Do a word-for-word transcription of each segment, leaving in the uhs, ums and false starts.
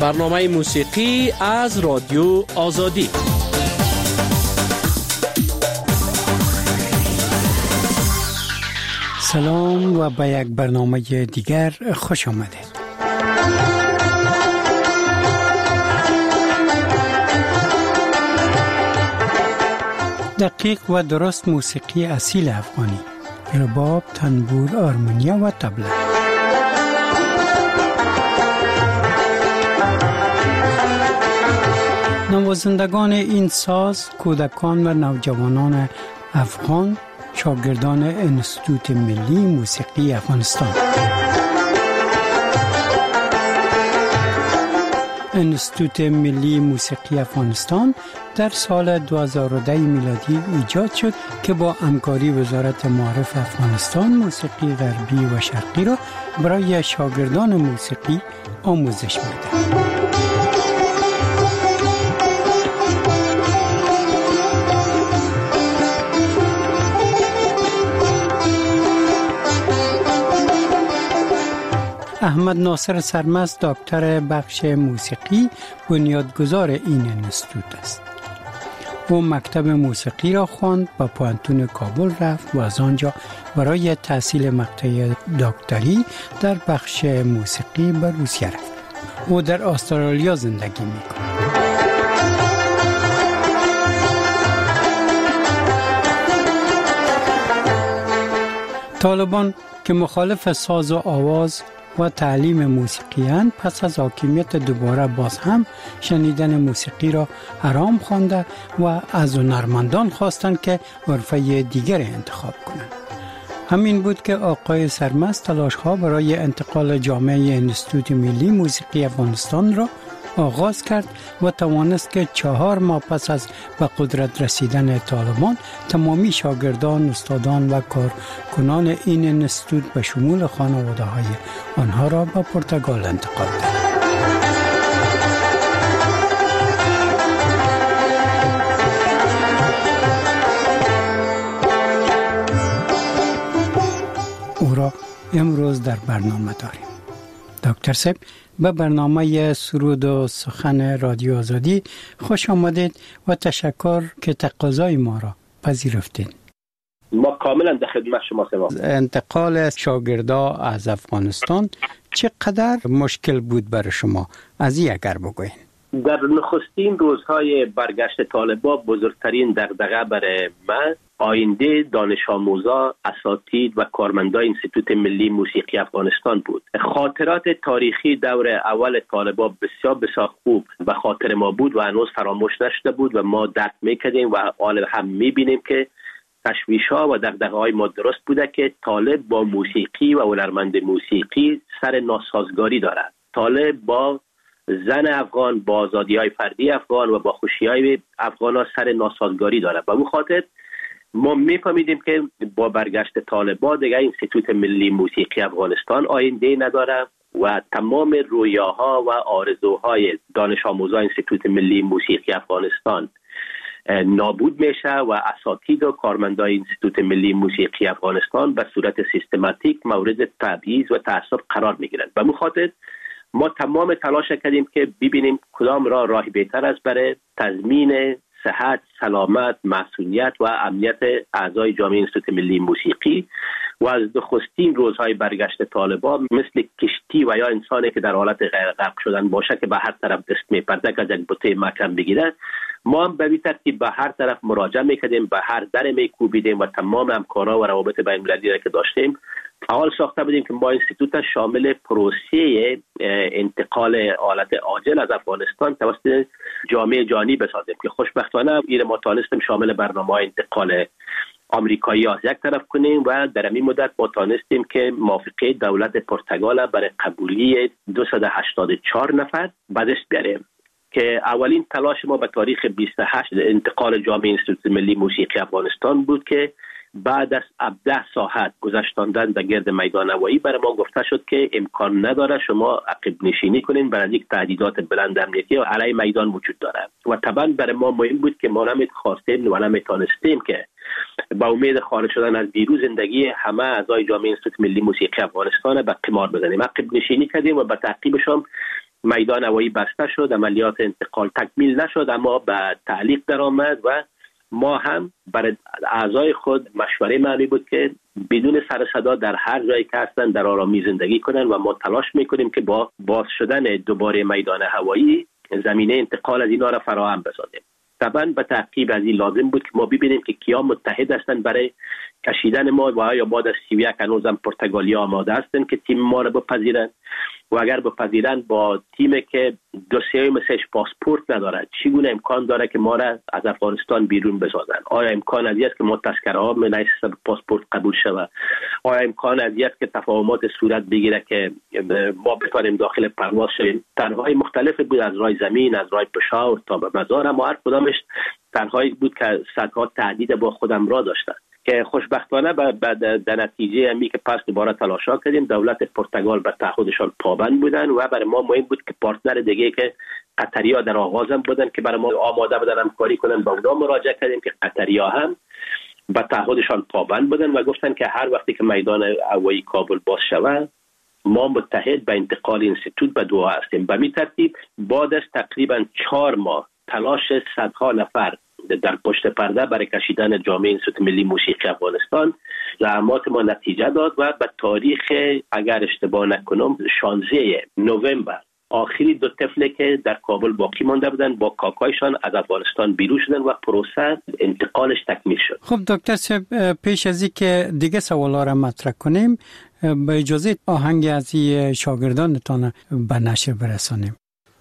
برنامه موسیقی از رادیو آزادی. سلام و به یک برنامه دیگر خوش آمدید. دقیق و درست موسیقی اصیل افغانی، رباب، تنبور، آرمونیا و طبله. نوازندگان این ساز کودکان و نوجوانان افغان، شاگردان انستیتوت ملی موسیقی افغانستان. انستیتوت ملی موسیقی افغانستان در سال دو هزار و ده میلادی ایجاد شد که با همکاری وزارت معارف افغانستان موسیقی غربی و شرقی را برای شاگردان موسیقی آموزش می‌دهد. احمد ناصر سرمست دکتر بخش موسیقی بنیادگذار این انستیتوت است. او مکتب موسیقی را خواند، به پوهنتون کابل رفت و از آنجا برای تحصیل مقطع دکتری در بخش موسیقی به روسیه رفت. او در استرالیا زندگی می‌کند. طالبان که مخالف ساز و آواز و تعلیم موسیقیان، پس از حاکمیت دوباره باز هم شنیدن موسیقی را حرام خوانده و از هنرمندان خواستند که حرفه دیگر انتخاب کنند. همین بود که آقای سرمست تلاش‌ها برای انتقال جامعه انستیتوت ملی موسیقی افغانستان را آغاز کرد و توانست که چهار ماه پس از به قدرت رسیدن طالبان تمامی شاگردان، استادان و کارکنان این انستیتوت به شمول خانواده‌های آنها را به پرتغال انتقال داد. او را امروز در برنامه داریم. دکتر صاحب، به برنامه سرود و سخن رادیو آزادی خوش آمدید و تشکر که تقاضای ما را پذیرفتید. ما کاملا در خدمت شما هستیم. انتقال شاگردا از افغانستان چقدر مشکل بود برای شما؟ از این اگر بگوین. در نخستین روزهای برگشت طالبان بزرگترین دغدغه برای من آینده دانش آموزا، اساتید و کارمندان انستیتوت ملی موسیقی افغانستان بود. خاطرات تاریخی دور اول طالبان بسیار بسیار خوب و خاطر ما بود و هنوز فراموش نشده بود و ما درک میکردیم و حال هم میبینیم که تشویش‌ها و دغدغه‌های ما درست بوده که طالب با موسیقی و هنرمند موسیقی سر ناسازگاری دارد. طالب با زن افغان، با آزادی‌های فردی افغان و با خوشی‌های افغان‌ها سر ناسازگاری دارد. و به خاطر ما میفهمیدیم که با برگشت طالبان دیگه انستیتوت ملی موسیقی افغانستان آینده نداره و تمام رویاها و آرزوهای دانش آموزان انستیتوت ملی موسیقی افغانستان نابود میشه و اساتید و کارمندان انستیتوت ملی موسیقی افغانستان به صورت سیستماتیک مورد تبعیض و تعصب قرار میگیرند. به خاطر ما تمام تلاش کردیم که ببینیم کدام راه راه بهتر است برای تضمین صحت، سلامت، مسئولیت و امنیت اعضای جامعه انستیتوت ملی موسیقی و از نخستین روزهای برگشت طالبان مثل کشتی و یا انسانی که در حالت غرق شدن باشه که به هر طرف دست میپرده که از یک بطه محکم بگیره، ما هم به این ترتیب به هر طرف مراجعه میکردیم، به هر در میکوبیدیم و تمام همکارا و روابط بین المللی را که داشتیم فعال ساخته بودیم که ما انستیتوت شامل پروسه انتقال آلت عاجل از افغانستان توسط جامعه جهانی بسازیم که خوشبختانه این ما تانستیم شامل برنامه انتقال آمریکایی از یک طرف کنیم و در این مدت ما تانستیم که موافقه دولت پرتغال برای قبولی دویست و هشتاد و چهار نفر به دست بیاریم که اولین تلاش ما به تاریخ بیست و هشت انتقال جامعه انستیتوت ملی موسیقی افغانستان بود که بعد از هفده ساعت گذشتاندن در گرد میدان هوایی برای ما گفته شد که امکان نداره شما عقب نشینی کنین، برای یک تهدیدات بلند امنیتی و علیه میدان وجود داره و طبعا برای ما مهم بود که ما نمی خواستیم و نمیتونستیم که با امید خارج شدن از بیرون زندگی همه اعضای جامعه انستیتوت ملی موسیقی افغانستان به قمار بزنیم. عقب نشینی کردیم و به تعقیبش هم میدان هوایی بسته شد، عملیات انتقال تکمیل نشد، اما به تعلیق درآمد و ما هم برای اعضای خود مشوره معنی بود که بدون سر صدا در هر جایی که هستن در آرامی زندگی کنن و ما تلاش میکنیم که با باز شدن دوباره میدان هوایی زمینه انتقال از اینا را فراهم بسازیم. طبعا به تعقیب از این لازم بود که ما ببینیم که کیا متحد هستن برای کشیدن ما و آیا بعد از سی و یک هنوزم پرتغالی آماده هستن که تیم ما را بپذیرن و اگر بپذیرن با تیمی که دوسیه مثلش پاسپورت نداره چگونه امکان داره که ما را از افغانستان بیرون بسازن؟ آیا امکان از است که ما تذکره ها من پاسپورت قبول شود؟ آیا امکان از است که تفاهمات صورت بگیره که ما بتوانیم داخل پرواز شویم؟ طرح‌های مختلف بود، از راه زمین، از راه پشاور تا به مزار، اما هر کدامش طرح‌هایی بود که صدها تعدید با خودم را داشتن که خوشبختانه در نتیجه همی که پس دوباره تلاشا کردیم دولت پرتغال به تعهدشان پابند بودن و برای ما مهم بود که پارتنر دیگه که قطری‌ها در آغاز هم بودن که برای ما آماده بودن همکاری کنن، با اونها مراجعه کردیم که قطری‌ها هم به تعهدشان پابند بودن و گفتن که هر وقتی که میدان هوایی کابل باز شود ما متحد به انتقال اینستیتوت به دعا هستیم. به می ترتیب بعد از تقریبا چهار ماه تلاش صدها نفر در پشت پرده برای کشیدن جامعه اینستیتوت ملی موسیقی افغانستان زحمات ما نتیجه داد و به تاریخ اگر اشتباه نکنم شانزده نوامبر آخری دو طفلی که در کابل باقی مانده بودن با کاکایشان از افغانستان بیرون شدن و پروسه انتقالش تکمیل شد. خب دکتر صاحب، پیش از این که دیگه سوالا را مطرح کنیم به اجازه آهنگ از این شاگردانتان به نشر برسانیم.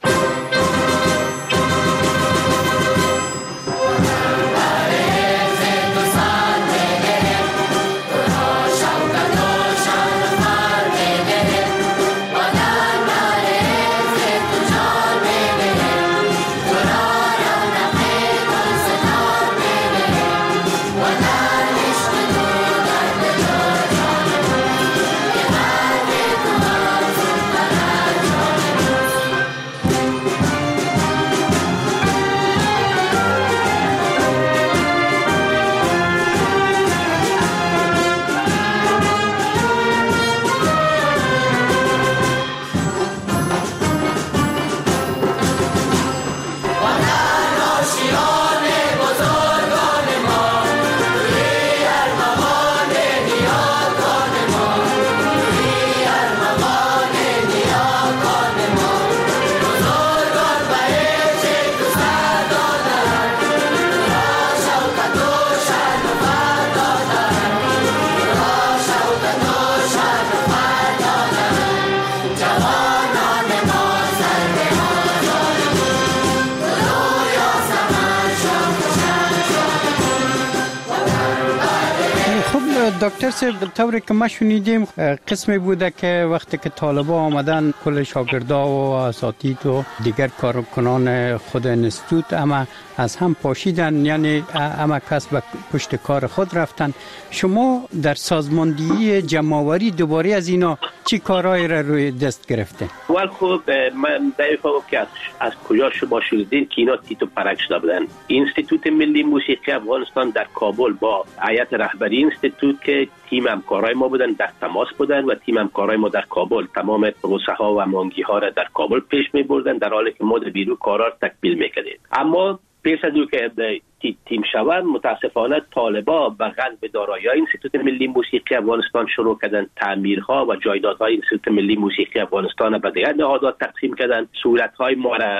دکتر صاحب، طوری که ما شنیدیم قسمی بوده که وقتی که طالبا آمدن کل شاگردا و اساتید و دیگر کارکنان خود انستیتوت اما از هم پاشیدن، یعنی اما کس به پشت کار خود رفتن. شما در سازماندهی جمع‌آوری دوباره از اینا چی کارهایی را روی دست گرفته؟ ول خب من نمی‌فهمم که از, از کجا شما شنیدین که اینا تیتو پرک شده بودن. اینستیتوت ملی موسیقی افغانستان در کابل با هیئت رهبری اینستیتوت که تیم همکارای ما بودن در تماس بودن و تیم همکارای ما در کابل تمام پروسه ها و مانگی ها را در کابل پیش می بردن در حالی که ما در بیرون کارا را تکمیل میکردیم. اما پیش از او که تیم شود متاسفانه طالبا به غصب دارایی‌های اینستیتوت ملی موسیقی افغانستان شروع کردن تعمیرها و جایدادهای اینستیتوت ملی موسیقی افغانستان به دیگر نهادها تقسیم کردن، سهولت‌های ما را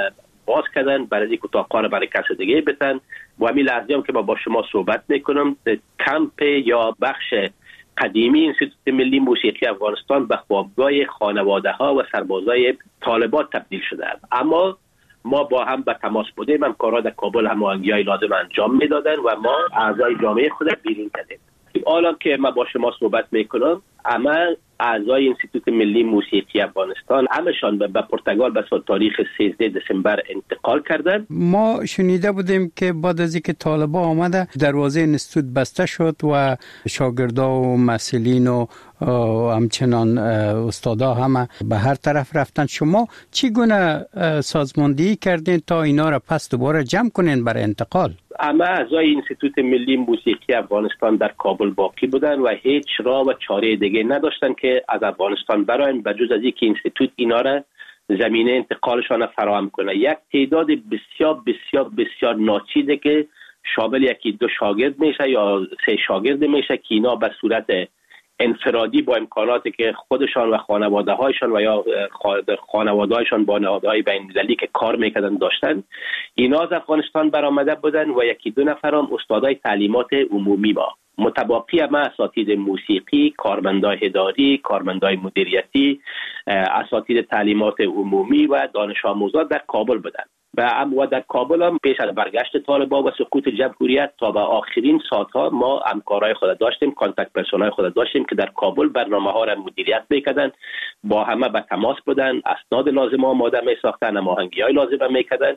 باز کردن برای اینکه اتاق‌ها را برای کس دیگه بدن. و همین لحظه هم که ما با شما صحبت میکنم کمپ یا بخش قدیمی اینستیتوت ملی موسیقی افغانستان به خوابگاه خانواده ها و سربازای طالبان تبدیل شده. اما ما با هم به تماس بودیم، هم کارا در کابل هماهنگی‌های لازم انجام میدادن و ما اعضای جامعه خود بیرون کردیم. حالا که ما با شما صحبت میکنم اما اعضای اینستیتوت ملی موسیقی افغانستان همشان به پرتغال به تاریخ سیزده دسامبر انتقال کردند. ما شنیده بودیم که بعد از اینکه طالبان آمده دروازه اینستیتوت بسته شد و شاگردا و مسئولین و همچنان استادا همه به هر طرف رفتن. شما چگونه سازماندهی کردین تا اینا را پس دوباره جمع کنین برای انتقال؟ اما اعضای اینستیتوت ملی موسیقی افغانستان در کابل باقی بودن و هیچ راه و چاره دیگه نداشتن که از افغانستان براین، بجز از اینکه اینستیتوت اینا را زمینه انتقالشان فراهم کنه. یک تعداد بسیار بسیار بسیار ناچیزه که شامل یکی دو شاگرد میشه یا سه شاگرد میشه که اینا به صورت انفرادی با امکاناتی که خودشان و خانواده هایشان و یا خانواده هایشان با نهادهای بین المللی که کار میکردن داشتن، اینا از افغانستان برآمده بودن و یکی دو نفر هم استادای تعلیمات عمومی ما. متباقی ما اساتید موسیقی، کارمندای اداری، کارمندای مدیریتی، اساتید تعلیمات عمومی و دانش آموزان در کابل بودند. و و در کابل هم پیش از برگشت طالبان و سقوط جمهوریت تا به آخرین ساعتها ما همکارای خود داشتیم، کانتاکت پرسونای خود داشتیم که در کابل برنامه‌ها را مدیریت می‌کردن، با همه به تماس بودن، اسناد لازم آماده می‌ساختن، هماهنگی‌های لازم می‌کردن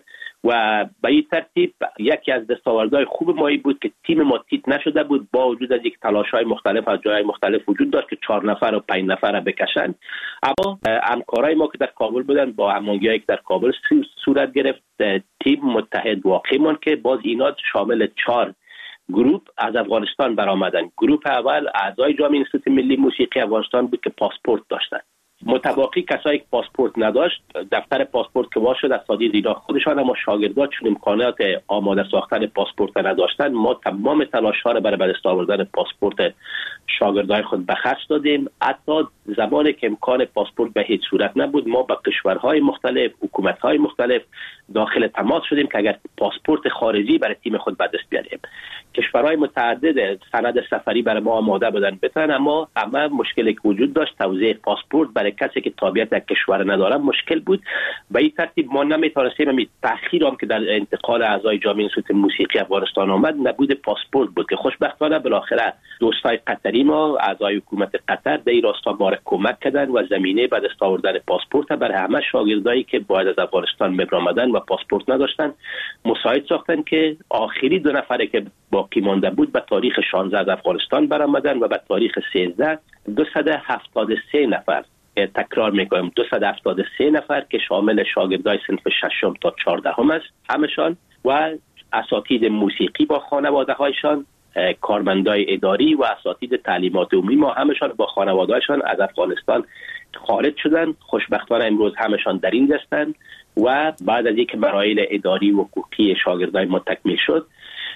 و به این ترتیب یکی از دستاوردهای خوب ما بود که تیم ما تیت نشده بود، با وجود از یک تلاش‌های مختلف از جای مختلف وجود داشت که چهار نفر و پنج نفر را بکشن. اما همکارای ما که در کابل بودن با هماهنگی‌هایی که در کابل صورت گرفت، تیم متحد واقعیمان که باز اینا شامل چهار گروه از افغانستان برآمدن. گروه اول اعضای جامعه انستیتوت ملی موسیقی افغانستان بود که پاسپورت داشتن. متباقی کسایی که پاسپورت نداشت، دفتر پاسپورت که واش شد اساتید اینا خودشان، اما شاگردان چون امکانات آماده ساختن پاسپورت نداشتن، ما تمام تلاش ها را برای به دست آوردن پاسپورت شاگردای خود به خرج دادیم. حتی زمانی که امکان پاسپورت به هیچ صورت نبود، ما با کشورهای مختلف، حکومت‌های مختلف داخل تماس شدیم که اگر پاسپورت خارجی برای تیم خود به دست بیاریم. کشورهای متعدد سند سفری برای ما آماده بودن بتن، اما همه مشکلی که وجود داشت توزیع پاسپورت برای کسی که تابعیت در کشور نداره مشکل بود. به این ترتیب ما نمیتونستیم، همین تأخیر هم که در انتقال اعضای جامعه انستیتوت موسیقی افغانستان آمد نبود پاسپورت بود که خوشبختانه بالاخره دوستای قطری ما، اعضای حکومت قطر در این راستا ما را کمک کردن و زمینه به دست آوردن پاسپورت برای همه شاگردایی که باید از افغانستان می‌آمدن و پاسپورت نداشتن مساعد ساختن که آخری دو نفری که باقی مانده بود به تاریخ شانزده از افغانستان برآمدن و به تاریخ سیزده دویست و هفتاد و سه نفر، تکرار میکنم دویست و هفتاد و سه نفر که شامل شاگردای صنف ششم تا چهاردهم است همشان و اساتید موسیقی با خانواده هایشان، کارمندای اداری و اساتید تعلیمات عمومی ما همشان با خانواده هایشان از افغانستان خارج شدن. خوشبختانه امروز همشان در این دستند و بعد از اینکه مراحل اداری و حقوقی شاگردای ما تکمیل شد،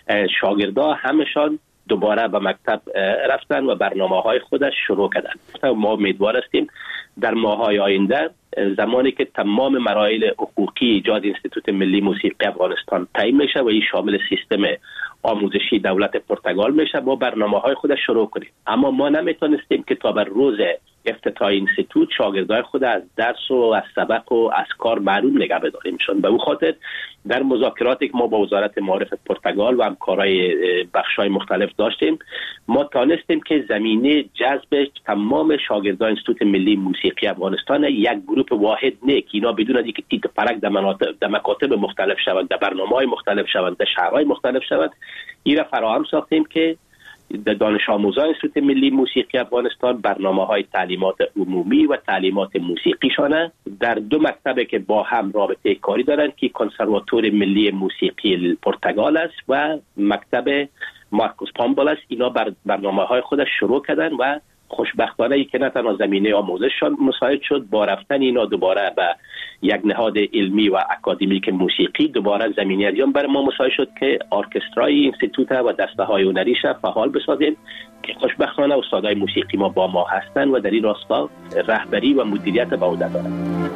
شاگردا همشان دوباره به مکتب رفتن و برنامه‌های خودش شروع کردند. ما امیدوار هستیم در ماه‌های آینده زمانی که تمام مراحل حقوقی ایجاد انستیتوت ملی موسیقی افغانستان تعیین میشه و این شامل سیستم آموزشی دولت پرتغال میشه، ما برنامه‌های خودش شروع کنیم. اما ما نمیتونستیم که تا بر روز افتتاح اینستیتوت شاگردای خود از درس و از سبق و از کار محروم نگه بداریمشون. به اون خاطر در مذاکراتی که ما با وزارت معارف پرتغال و همکارای بخش‌های مختلف داشتیم، ما تانستیم که زمینه جذب تمام شاگردان انستیتوت ملی موسیقی افغانستان یک گروه واحد نه که اینا بدون از اینکه تیت پرک در مناطق در مکاتب مختلف شوند، در برنامه‌های مختلف شوند، در شهرهای مختلف شوند، این را فراهم ساختیم که در دانش آموزان انستیتوت ملی موسیقی افغانستان برنامه‌های تعلیمات عمومی و تعلیمات موسیقیشان در دو مکتب که با هم رابطه کاری دارند که کنسرواتوار ملی موسیقی پرتغال است و مکتب مارکوس پامبال است. اینا بر برنامه‌های خودش شروع کردن و خوشبختانه ای که نه تنها زمینه آموزششان مساعد شد، با رفتن اینا دوباره به یک نهاد علمی و اکادمیک موسیقی دوباره زمینه ازیان برای ما مساعد شد که ارکسترای اینستیتوت و دسته های هنریش فعال بسازیم که خوشبختانه استادای موسیقی ما با ما هستند و در این راستا رهبری و مدیریت به عهده دارند.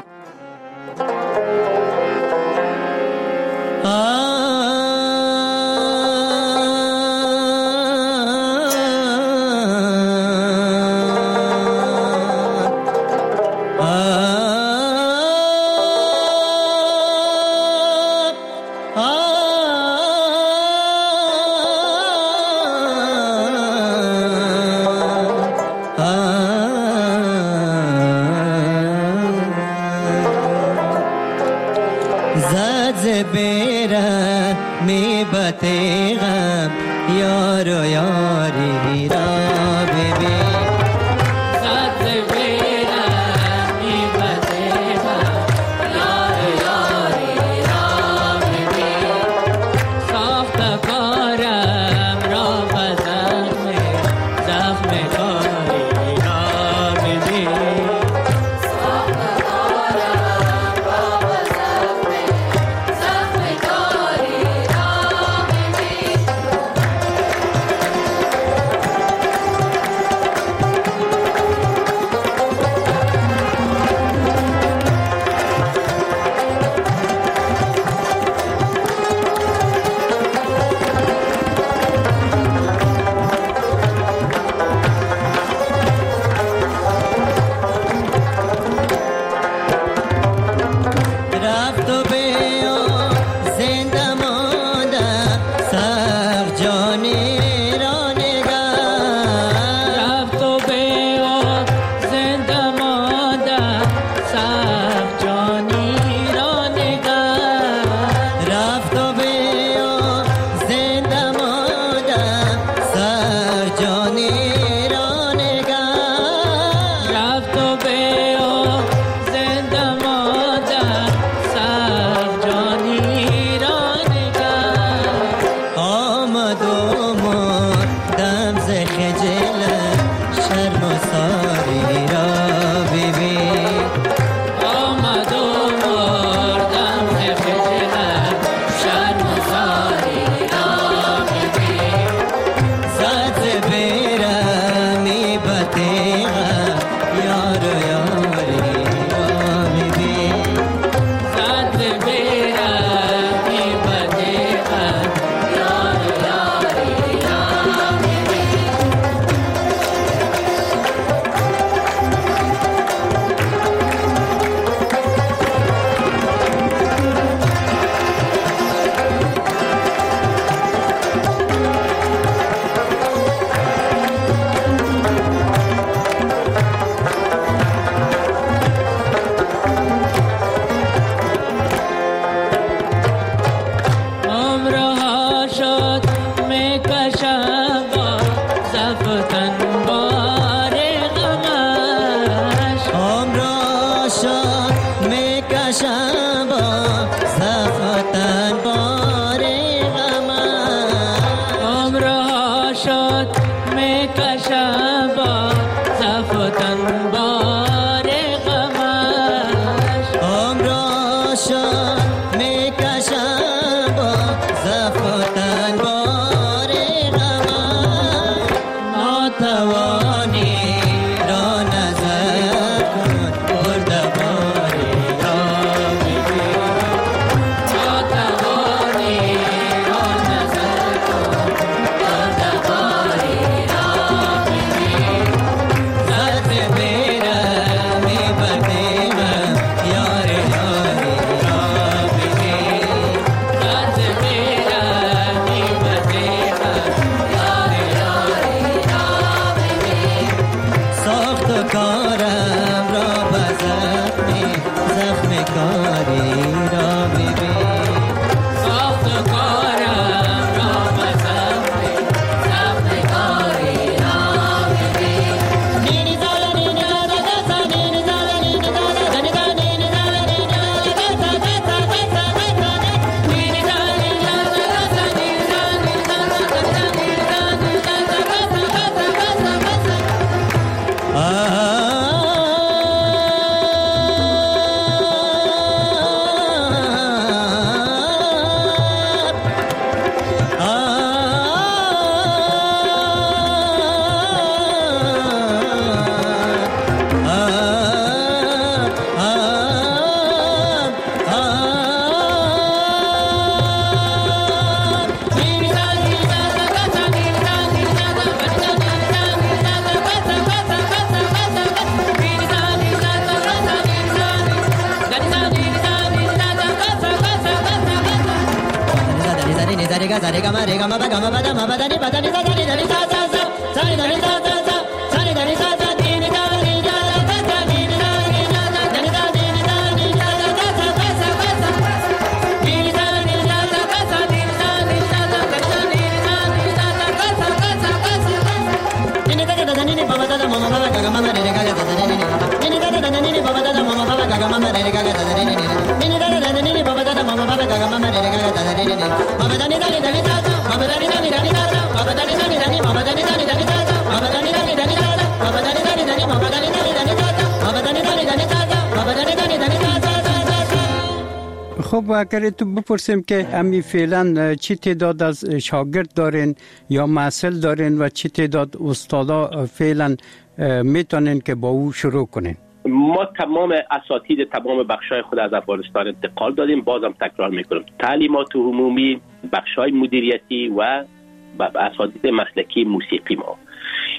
خب اگر تو بپرسیم که امی فعلا چی تعداد از شاگرد دارین یا محصل دارین و چی تعداد استادا فعلا میتونین که با او شروع کنین؟ ما تمام اساتید تمام بخشای خود از افغانستان انتقال دادیم. بازم تکرار میکنم تعلیمات عمومی، بخشای مدیریتی و اساتید مسلکی موسیقی ما.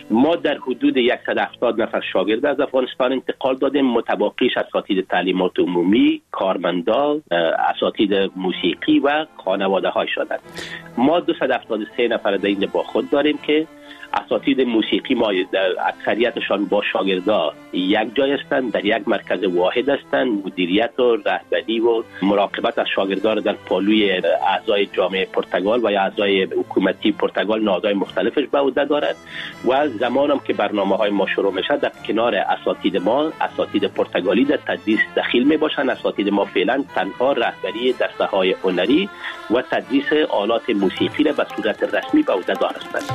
ما در حدود صد و هفتاد نفر شاگرد از افغانستان انتقال دادیم، متباقیش اساتید تعلیمات عمومی، کارمندا، اساتید موسیقی و خانواده های شدند. ما دویست و هفتاد و سه نفر در اینجا با خود داریم که اساتید موسیقی ما اکثریتشان با شاگردا یک جای هستند، در یک مرکز واحد هستند. مدیریت و رهبری و مراقبت از شاگردا را در پالوی اعضای جامعه پرتغال و یا اعضای حکومتی پرتغال نهادهای مختلفش به عهده دارد و زمانم که برنامه‌های ما شروع میشه در کنار اساتید ما اساتید پرتغالی در تدریس دخیل می باشند. اساتید ما فعلا تنها رهبری دسته‌های هنری و تدریس آلات موسیقی را به صورت رسمی به عهده دارند.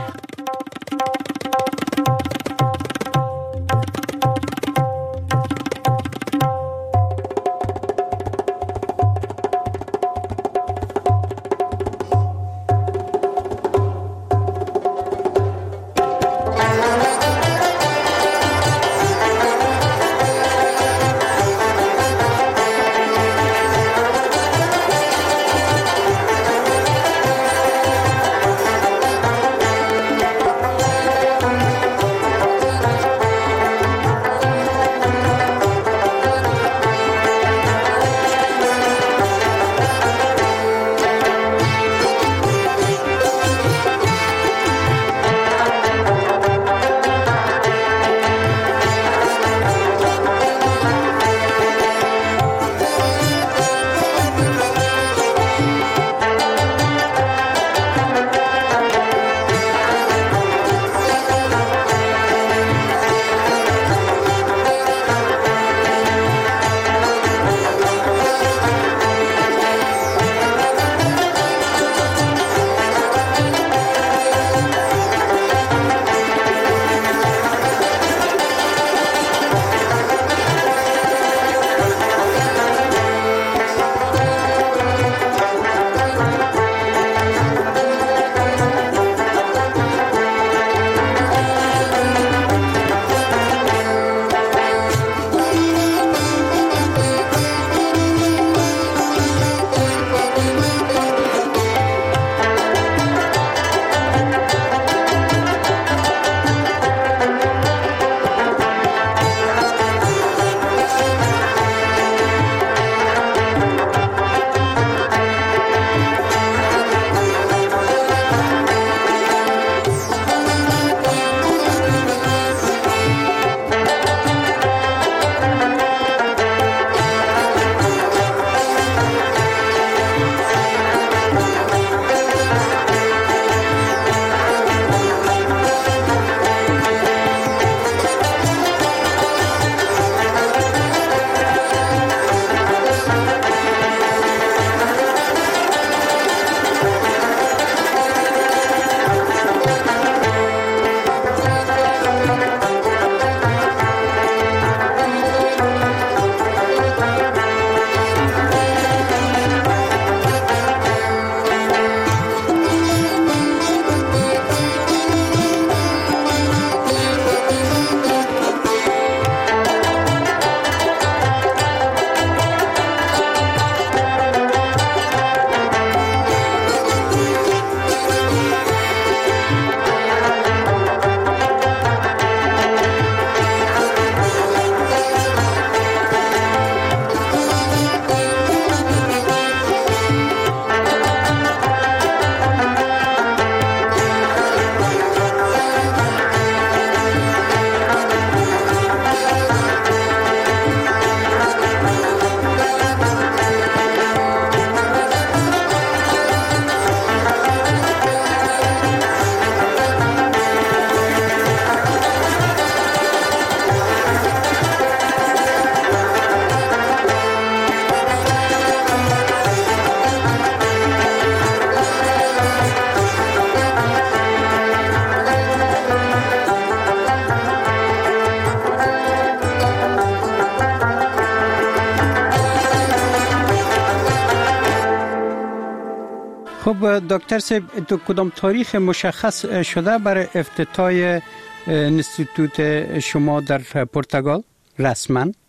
خب دکتر صاحب، تو کدام تاریخ مشخص شده برای افتتاح انستیتوت شما در پرتغال رسما؟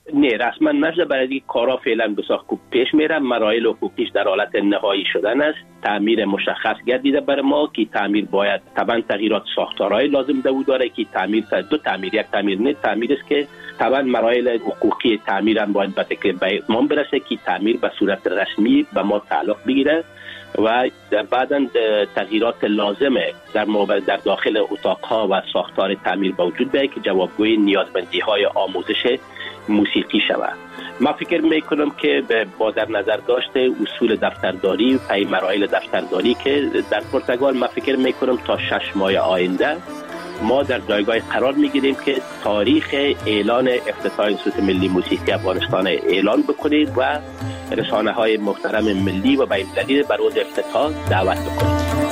نه رسما نشده، برای اینکه کارا فعلا بسیار خوب پیش میره. مراحل حقوقیش در حالت نهایی شدن است. تعمیر مشخص گردیده بر ما که تعمیر باید طبعا تغییرات ساختارهای لازم دو داره که تعمیر دو تعمیر یک تعمیر نه تعمیر است که طبعا مراحل حقوقی تعمیر هم باید به تکمیل به اتمام برسه که تعمیر به صورت رسمی به ما تعلق بگیره و بعداً تغییرات لازمه در در داخل اتاقها و ساختار تعمیر به وجود بیاید که جوابگوی نیازمندی های آموزش موسیقی شود. من فکر میکنم که با در نظر داشته اصول دفترداری و پی مراحل دفترداری که در پرتغال، من فکر میکنم تا شش ماه آینده ما در جایگاه قرار میگیریم که تاریخ اعلان افتتاح انستیتوت ملی موسیقی افغانستان اعلان بکنید و رسانه های محترم ملی و بین المللی بر روز افتتاح دعوت بکنید.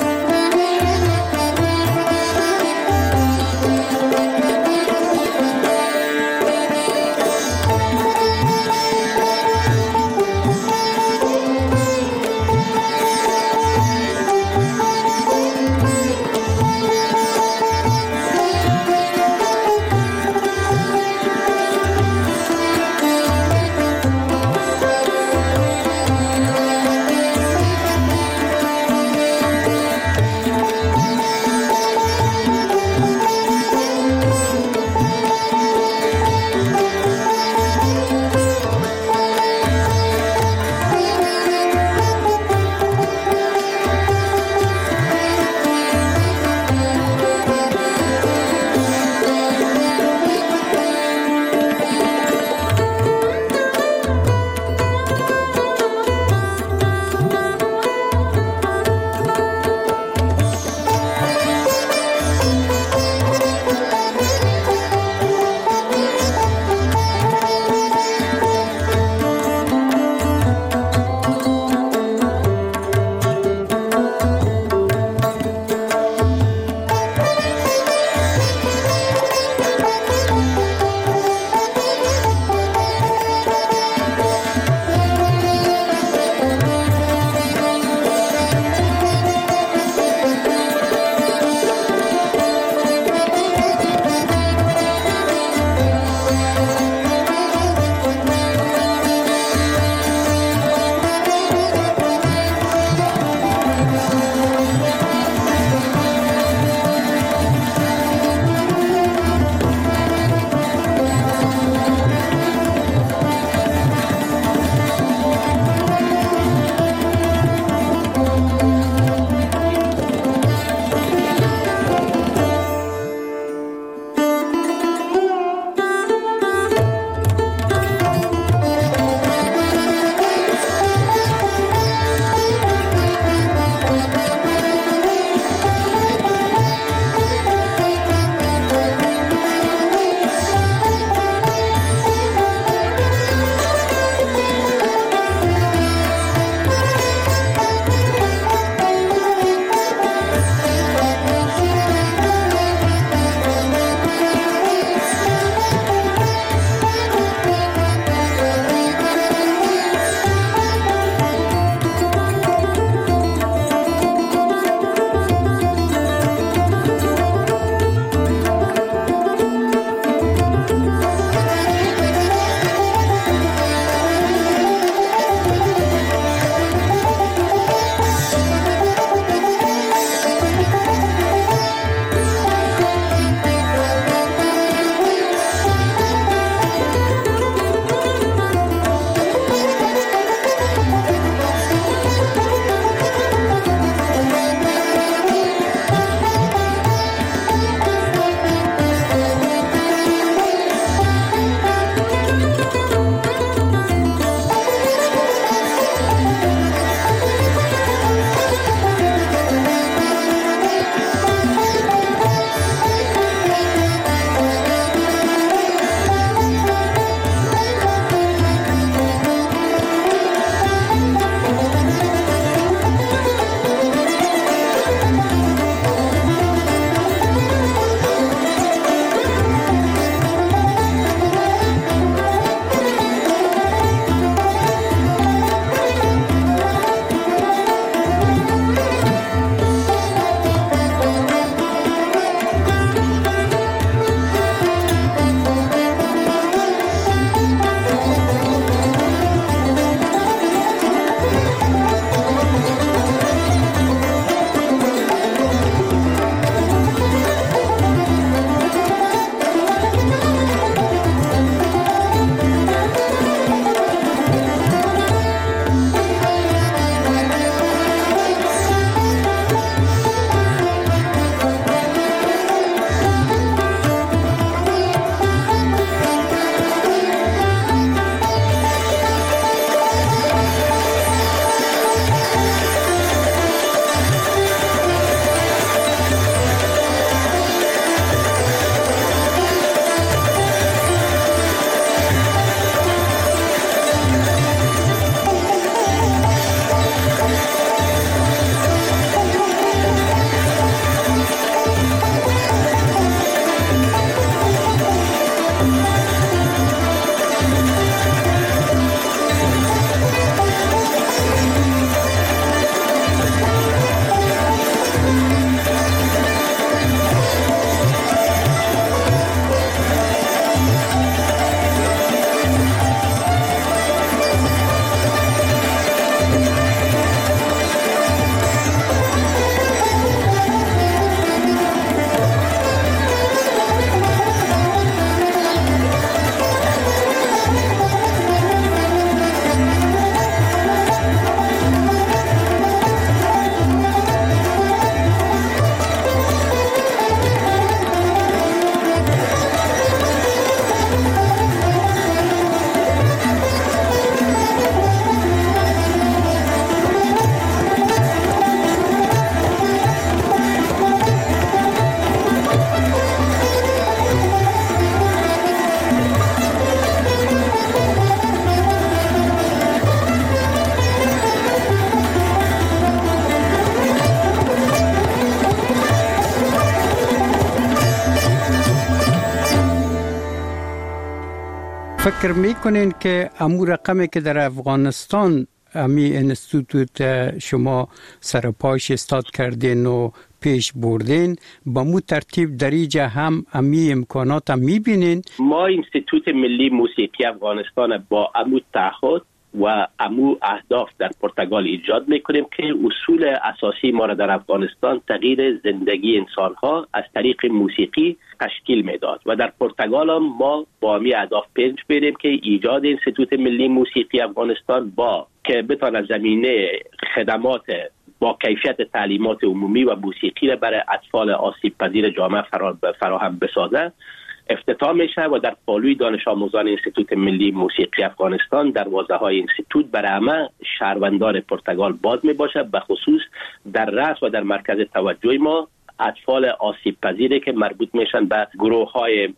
فکر میکنین که امور رقمی که در افغانستان امی انستیتوت شما سرپایش استاد کردین و پیش بردین با مو ترتیب در اینجا هم امی امکانات هم میبینین؟ ما انستیتوت ملی موسیقی افغانستان با امو تعهد و امو اهداف در پرتغال ایجاد میکنیم که اصول اساسی ما را در افغانستان تغییر زندگی انسانها از طریق موسیقی تشکیل میداد و در پرتغال هم ما با امی اهداف پیش بریم که ایجاد انستیتوت ملی موسیقی افغانستان با که بتونه زمینه خدمات با کیفیت تعلیمات عمومی و موسیقی را برای اطفال آسیب پذیر جامعه فراهم بسازه افتتاح میشه و در پالوی دانش آموزان انستیتوت ملی موسیقی افغانستان دروازه های انستیتوت برای همه شهروندان پرتغال باز می باشه، به خصوص در رأس و در مرکز توجه ما اطفال آسیب پذیره که مربوط میشن به گروه های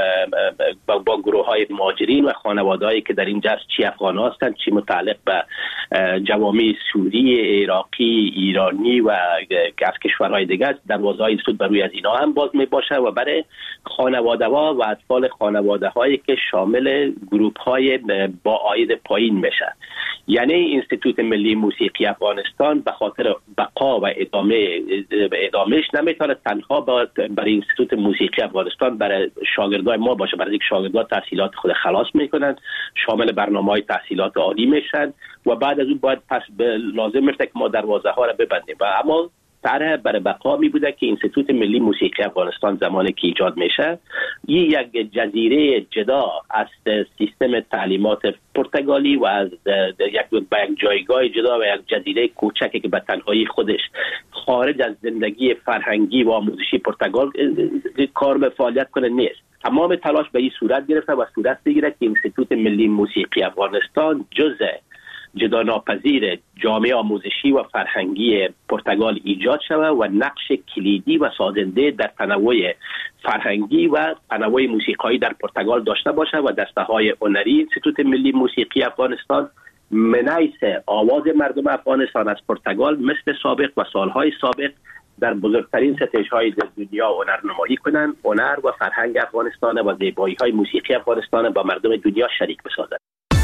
با, با گروه های مهاجرین و خانوادهایی که در اینجا چی افغان هستند، چی متعلق به جوامع سوری، عراقی، ایرانی و از کشورهای دیگه است. دروازه های انستیتوت بروی از اینا هم باز می باشه و برای خانواده ها و اطفال خانواده هایی که شامل گروه های با عاید پایین میشه. یعنی انستیتوت ملی موسیقی افغانستان به خاطر بقا و ادامه ادامهش نمیتونه تنها برای انستیتوت موسیقی افغانستان برای شاگردای ما باشه. برای یک شاگردا تحصیلات خود خلاص میکنن، شامل برنامه‌های تحصیلات عالی میشن و بعد از اون باید پس لازم میشه که ما دروازه ها را ببندیم. و اما طرح برای بقا می بوده که انستیتوت ملی موسیقی افغانستان زمانی که ایجاد میشه این یک جزیره جدا از سیستم تعلیمات پرتغالی و از یک جایگاه جدا و یک جزیره کوچکی که به تنهایی خودش خارج از زندگی فرهنگی و آموزشی پرتغال کار به فعالیت کنه نیست. تمام تلاش به این صورت گرفته و صورت بگیره که انستیتوت ملی موسیقی افغانستان جزء جدا ناپذیر جامعه آموزشی و فرهنگی پرتغال ایجاد شود و نقش کلیدی و سازنده در تنوع فرهنگی و تنوع موسیقایی در پرتغال داشته باشد و دسته‌های هنری انستیتوت ملی موسیقی افغانستان منعکس آواز مردم افغانستان از پرتغال مثل سابق و سالهای سابق در بزرگترین ستیج‌های دنیا هنرنمایی کنند، هنر و فرهنگ افغانستان و زیبایی‌های موسیقی افغانستان با مردم دنیا شریک بسازد.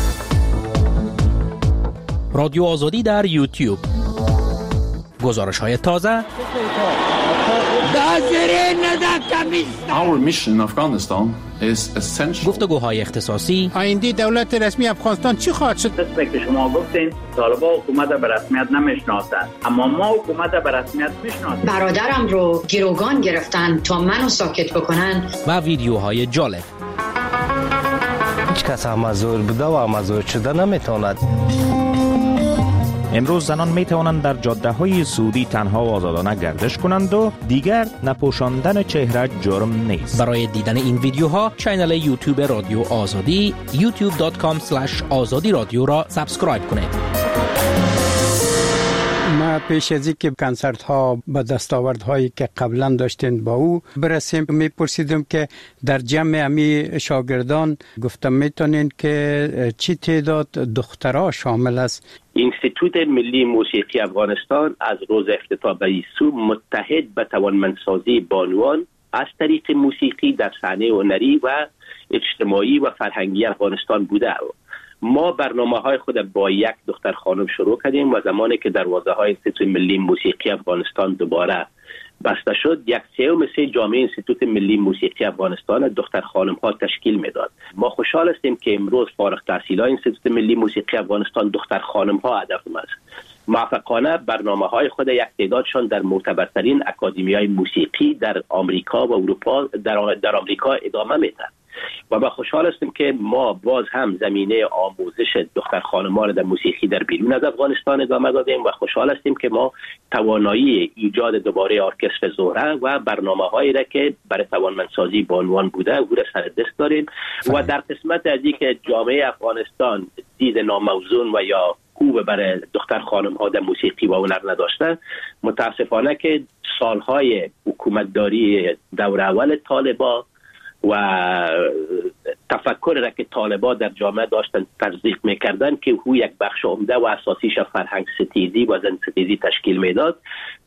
رادیو آزادی در یوتیوب، گزارش های تازه. Our mission in Afghanistan is essential. گفتگوهای اختصاصی. آینده دولت رسمی افغانستان چی خواهد شد؟ قسمی که شما گفتین طالبان حکومت به رسمیت نمیشناسند، اما ما حکومت به رسمیت میشناسیم. برادرم رو گروگان گرفتن تا منو ساکت بکنن و ویدیوهای جالب. هیچ کس امازور بوده و امازور شده نمیتواند. امروز زنان می توانند در جاده های سعودی تنها و آزادانه گردش کنند و دیگر نپوشاندن چهره جرم نیست. برای دیدن این ویدیوها کانال یوتیوب رادیو آزادی یوتیوب دات کام اسلش آزادی رادیو را سابسکرایب کنید. ما پیش از اینکه کنسرت ها با دستاوردهایی که قبلا داشتین با او برسیم میپرسیدم که در جمع امی شاگردان گفتم میتونین که چی تعداد دخترها شامل است؟ انستیتوت ملی موسیقی افغانستان از روز افتتاح به این سو متحد به توانمندسازی بانوان از طریق موسیقی در صحنه هنری و اجتماعی و فرهنگی افغانستان بوده. ما برنامه های خود با یک دختر خانم شروع کردیم و زمانی که دروازه های انستیتوت ملی موسیقی افغانستان دوباره بسته شد، یک سوم سه جامعه انستیتوت ملی موسیقی افغانستان دختر خانم ها تشکیل میداد. ما خوشحال هستیم که امروز فارغ التحصیلان انستیتوت ملی موسیقی افغانستان دختر خانم ها هدف است. موفقانه برنامه های خود یک تعدادشان در معتبرترین اکادمی های موسیقی در آمریکا و اروپا در, در آمریکا ادامه میدهد. و با خوشحال هستیم که ما باز هم زمینه آموزش دختر خانم‌ها را در موسیقی در بیرون از افغانستان ادامه دادیم و خوشحال هستیم که ما توانایی ایجاد دوباره ارکستر زهره و برنامه‌هایی را که برای توانمندسازی بانوان بوده او را سر دست داریم. و در قسمت از اینکه جامعه افغانستان دید ناموزون و یا خوب برای دختر خانم‌ها در موسیقی و هنر نداشته، متاسفانه که سالهای حکومتداری دور اول طالبان و تفکر را که طالبان در جامعه داشتن تزریق میکردن که او یک بخش عمده و اساسیش فرهنگ ستیزی و زن ستیزی تشکیل میداد،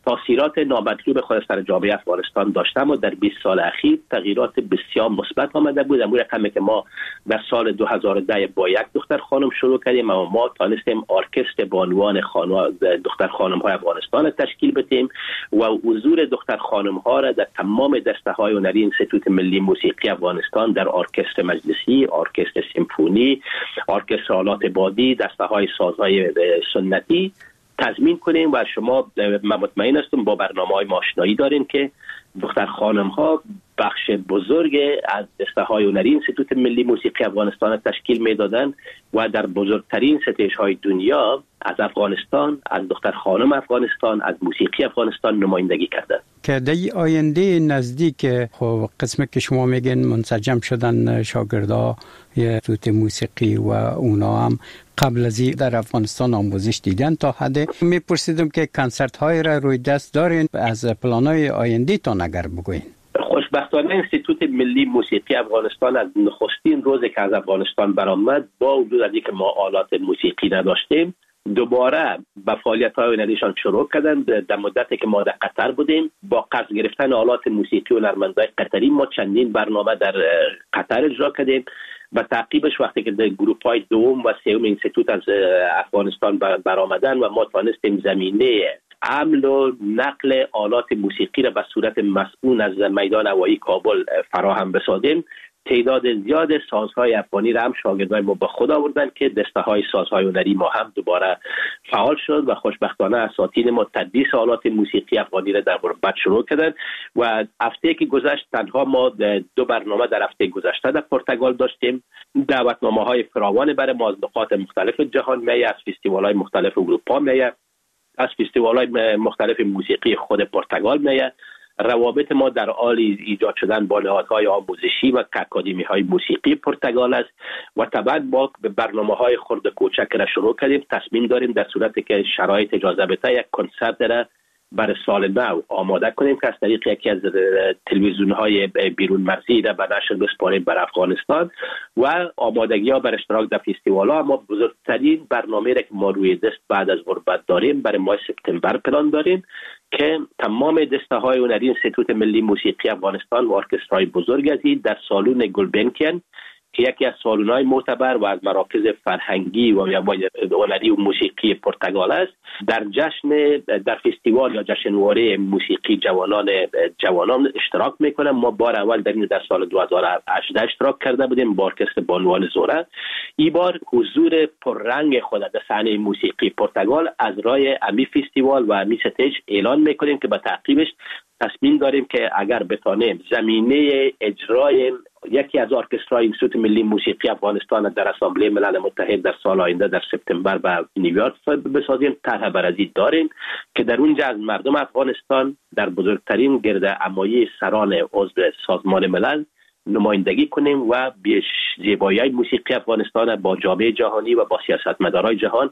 تاثیرات نامطلوب خود سر جامعه افغانستان داشته و در بیست سال اخیر تغییرات بسیار مثبت آمده بود. امور رقمی که ما در سال دو هزار و ده با یک دختر خانم شروع کردیم و ما تانستیم ارکستر بانوان خانم دختر خانم های افغانستان تشکیل بدیم و حضور دختر خانم ها را در تمام دسته های هنری انستیتوت ملی موسیقی افغانستان در ارکستر مجلسی، ارکستر سیمفونی، ارکستر آلات بادی، دسته های سازهای سنتی تضمین کنیم و شما من مطمئن هستم با برنامه‌های ما آشنایی دارین که دختر خانم ها بخش بزرگ از دسته های هنری انستیتوت ملی موسیقی افغانستان تشکیل میدادن و در بزرگترین ستیج های دنیا از افغانستان، از دختر خانم افغانستان، از موسیقی افغانستان نمایندگی کردن. که در آینده نزدیک خب قسمت که شما میگین منسجم شدن شاگردا انستیتوت موسیقی و اونا هم قبل از این در افغانستان آموزش دیدن تا حد میپرسیدم که کنسرت های را روی دست دارین از پلانای آینده تا نگر بگوین. خوشبختانه انستیتوت ملی موسیقی افغانستان از نخستین روزی که از افغانستان برآمد با وجود از اینکه ما آلات موسیقی نداشتیم دوباره به فعالیت‌های هنریشان شروع کردند. در مدتی که ما در قطر بودیم با قرض گرفتن آلات موسیقی و هنرمندای قطری ما چندین برنامه در قطر اجرا کردیم و تعقیبش وقتی که در گروپ‌های دوم و سوم انستیتوت از افغانستان برآمدن و ما توانستیم زمینه حمل و نقل آلات موسیقی را به صورت مسئول از میدان هوایی کابل فراهم بسازیم، تعداد زیاد سازهای افغانی را هم شاگردای ما به خود آوردن که دسته های سازهای هنری ما هم دوباره فعال شد و خوشبختانه اساتید ما تدریس آلات موسیقی افغانی را در غربت شروع کردن و هفته که گذشت تنها ما دو برنامه در هفته گذشته در پرتغال داشتیم. دعوتنامه های فراوان برای ما از نقاط مختلف جهان میاد، از فستیوال های مختلف اروپا میاد، از فستیوال های مختلف موسیقی خود پرتغال میاد. روابط ما در حال ایجاد شدن با نهادهای آموزشی و اکادمی های موسیقی پرتغال است و طبعا ما به برنامه های خرد کوچک را شروع کردیم. تصمیم داریم در صورتی که شرایط اجازه بده یک کنسرت را برای سال نو آماده کنیم که از طریق یکی از تلویزیون های بیرون مرزی را به نشر بسپاریم بر افغانستان و آمادگی ها بر اشتراک در فستیوال ها. اما بزرگترین برنامه را که ما روی دست بعد از غربت داریم برای ماه سپتامبر پلان داریم که تمام دسته های هنری انستیتوت ملی موسیقی افغانستان و ارکسترهای بزرگ از این در سالن گلبنکن که یکی از سالن‌های معتبر و از مراکز فرهنگی و هنری و موسیقی پرتغال است در جشن در فستیوال یا جشنواره موسیقی جوانان جوانان اشتراک میکنم. ما بار اول در این در سال دو هزار و هجده اشتراک کرده بودیم با ارکستر بانوان زوره. این بار حضور پررنگ خود در صحنه موسیقی پرتغال از رای امی فستیوال و امی ستیج اعلان میکنیم که به تعقیبش تصمیم داریم که اگر بتانیم زمینه اجرای یکی از ارکسترهای انستیتوت ملی موسیقی افغانستان در اسامبله ملل متحد در سال آینده در سپتامبر به نیویورک بسازیم. طرح برازی داریم که در اونجا از مردم افغانستان در بزرگترین گرد همایی سران عضو سازمان ملل نمایندگی کنیم و بیش زیبایی موسیقی افغانستان با جامعه جهانی و با سیاستمدارای جهان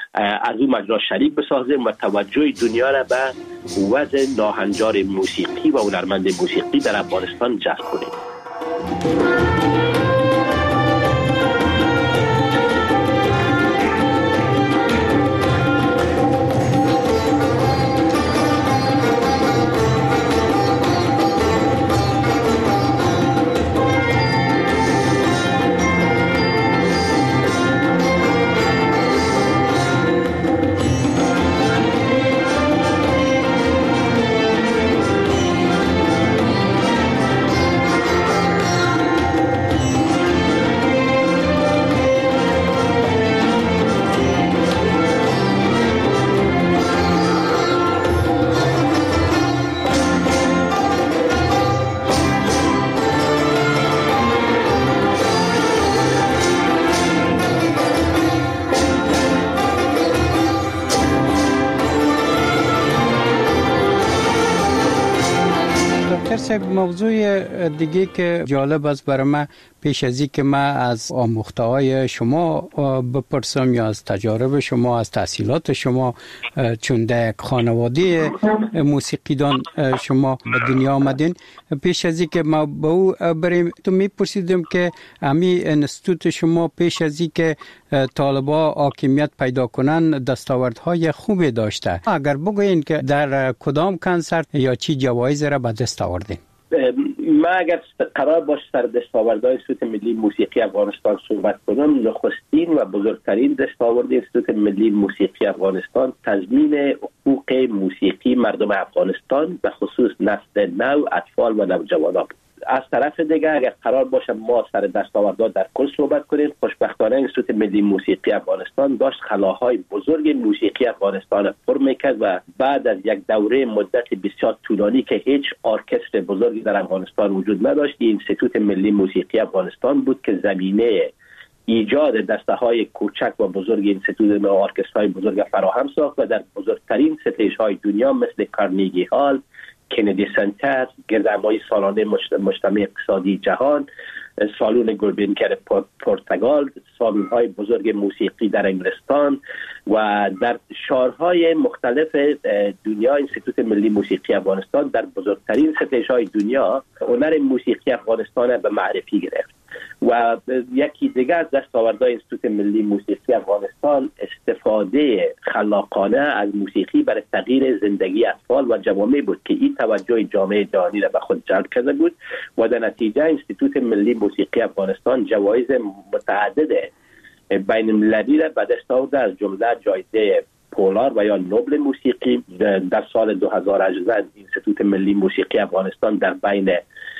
از اون مجرا شریک بسازیم و توجه دنیا را به وضع ناهنجار موسیقی و هنرمند موسیقی در افغانستان جذب کنیم. موضوع دیگه که جالب است برای من پیش از اینکه من از آموخته های شما بپرسم یا از تجارب شما، از تحصیلات شما، چون در یک خانواده موسیقیدان شما به دنیا آمدین، پیش از اینکه ما به او بریم تو میپرسیدم که امی انستیتوت شما پیش از اینکه طالبا حاکمیت پیدا کنن دستاوردهای خوبی داشته. اگر بگوین که در کدام کنسرت یا چی جوایز را به دست آوردین؟ من اگر قرار باشه سر دستاوردهای انستیتوت ملی موسیقی افغانستان صحبت کنم، نخستین و بزرگترین دستاورد انستیتوت ملی موسیقی افغانستان تضمین حقوق موسیقی مردم افغانستان به خصوص نسل نو، اطفال و نوجوانان بود. از طرف دیگه اگر قرار باشه ما سر دستاوردها در کل صحبت کنیم، خوشبختانه انستیتوت ملی موسیقی افغانستان داشت خلاهای بزرگ موسیقی افغانستان پر میکرد و بعد از یک دوره مدت بسیار طولانی که هیچ ارکستر بزرگی در افغانستان وجود نداشت، انستیتوت ملی موسیقی افغانستان بود که زمینه ایجاد دسته‌های کوچک و بزرگ انستیتوت و ارکسترهای بزرگ فراهم ساخت و در بزرگترین ستیج‌های دنیا مثل کارنگی هال، کندی سنتر، گردهمایی سالانه مجتمع اقتصادی جهان، سالن گلبنگر پرتغال، سالن‌های بزرگ موسیقی در انگلستان و در شهرهای مختلف دنیا انستیتوت ملی موسیقی افغانستان در بزرگترین ستیج‌های دنیا هنر موسیقی افغانستان به معرفی گرفت. و یکی دیگر از دستاوردهای انستیتوت ملی موسیقی افغانستان استفاده خلاقانه از موسیقی برای تغییر زندگی اطفال و جوامع بود که این توجه جامعه جهانی را به خود جلب کرده بود و در نتیجه انستیتوت ملی موسیقی افغانستان جوایز متعدد بین المللی را به دست آورد، از جمله جایزه پولار و یا نوبل موسیقی. در سال دو هزار و هجده انستیتوت ملی موسیقی افغانستان در بین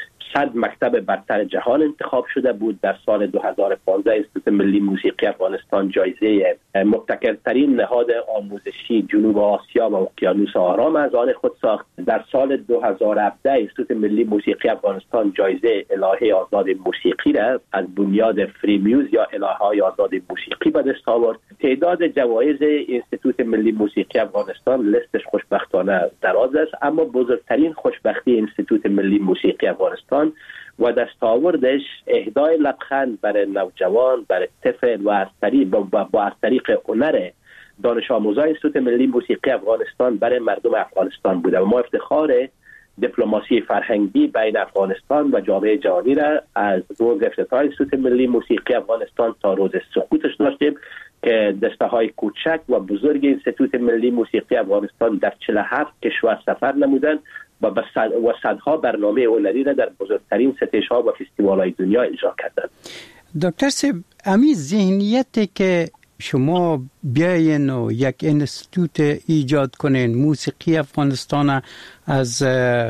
صد مکتب برتر جهان انتخاب شده بود. در سال دو هزار و پانزده انستیتوت ملی موسیقی افغانستان جایزه مبتکرترین نهاد آموزشی جنوب آسیا و اقیانوس آرام از آن خود ساخت. در سال دو هزار و هفده انستیتوت ملی موسیقی افغانستان جایزه الهه آزاد موسیقی را از بنیاد فری میوز یا الهه‌های آزاد موسیقی به دست آورد. تعداد جوایز انستیتوت ملی موسیقی افغانستان لیستش خوشبختانه دراز است، اما بزرگترین خوشبختی انستیتوت ملی موسیقی افغانستان و دستاوردش اهدای لبخند برای نوجوان، برای طفل و از طریق با, با از طریق هنر دانش آموزای انستیتوت ملی موسیقی افغانستان برای مردم افغانستان بوده و ما افتخار دیپلماسی فرهنگی بین افغانستان و جامعه جهانی را از روز افتتاح انستیتوت ملی موسیقی افغانستان تا روز سقوطش داشتیم که دسته‌های کوچک و بزرگ انستیتوت ملی موسیقی افغانستان در چهل و هفت کشور سفر نمودند و و صدها برنامه هنری را در بزرگترین ستیج‌ها و فستیوال‌های دنیا اجرا کردند. دکتر صاحب، امی ذهنیتی که شما بیاین و یک انستیتوت ایجاد کنین، موسیقی افغانستان از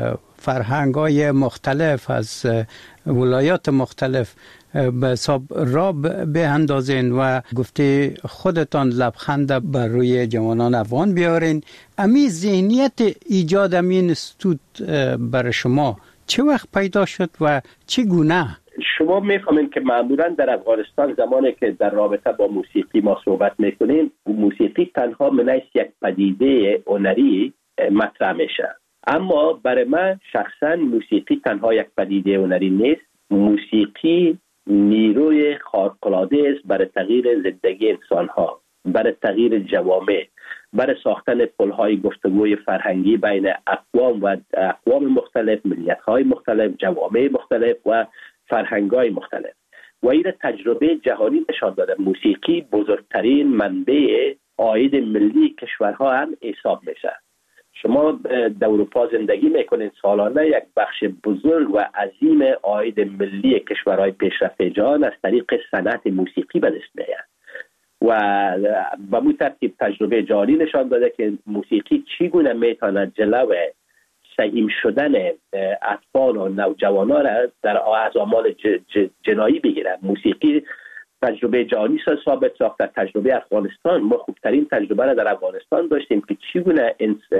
فرهنگ‌های مختلف، از ولایات مختلف به حساب را به اندازین و گفته خودتان لبخند بر روی جوانان افغان بیارین، امی ذهنیت ایجاد امین انستیتوت بر شما چه وقت پیدا شد و چگونه؟ شما میفهمین که معمولا در افغانستان زمانی که در رابطه با موسیقی ما صحبت میکنیم، موسیقی تنها منیس یک پدیده هنری مطرح میشه، اما برای من شخصا موسیقی تنها یک پدیده هنری نیست. موسیقی نیروی خارق‌العاده است برای تغییر زندگی انسان‌ها، برای تغییر جوامع، برای ساختن پل‌های گفتگوی فرهنگی بین اقوام و اقوام مختلف، ملیت‌های مختلف، جوامع مختلف و فرهنگ‌های مختلف. و این تجربه جهانی نشان داده موسیقی بزرگترین منبع عاید ملی کشورها هم حساب میشه. شما در اروپا زندگی میکنید، سالانه یک بخش بزرگ و عظیم عاید ملی کشورهای پیشرفته جهان از طریق صنعت موسیقی به دست میاد و به همین ترتیب تجربه جهانی نشان داده که موسیقی چگونه میتواند جلو سهیم شدن اطفال و نوجوانان را در از اعمال جنایی بگیرد. موسیقی تجربه جهانی ثابت ساخت. تجربه افغانستان ما خوبترین تجربه را در افغانستان داشتیم که چگونه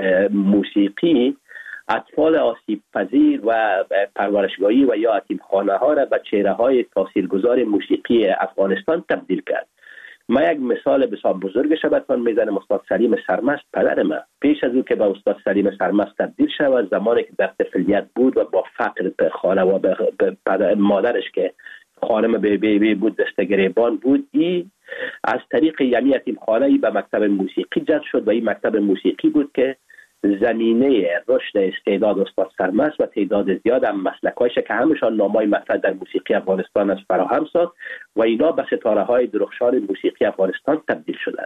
موسیقی اطفال آسیب پذیر و پرورشگاهی و یا یتیمخانه ها را به چهره های تاثیرگذار موسیقی افغانستان تبدیل کرد. ما یک مثال بسیار بزرگش براتون میزنم. استاد سلیم سرمست پدر من پیش از او که به استاد سلیم سرمست تبدیل شود، زمانی که در طفولیت بود و با فقر به خانه و به مادرش که خانم بیبی بود، دستگریبان بود. این از طریق یعنی یتیمخانه به مکتب موسیقی جذب شد و این مکتب موسیقی بود که زمینه رشد استعداد استاد سرمست و تعداد زیاد هم مسلکایش که همشان نامای مطرح در موسیقی افغانستان از فراهم ساخت و اینا به ستاره های درخشان موسیقی افغانستان تبدیل شدند.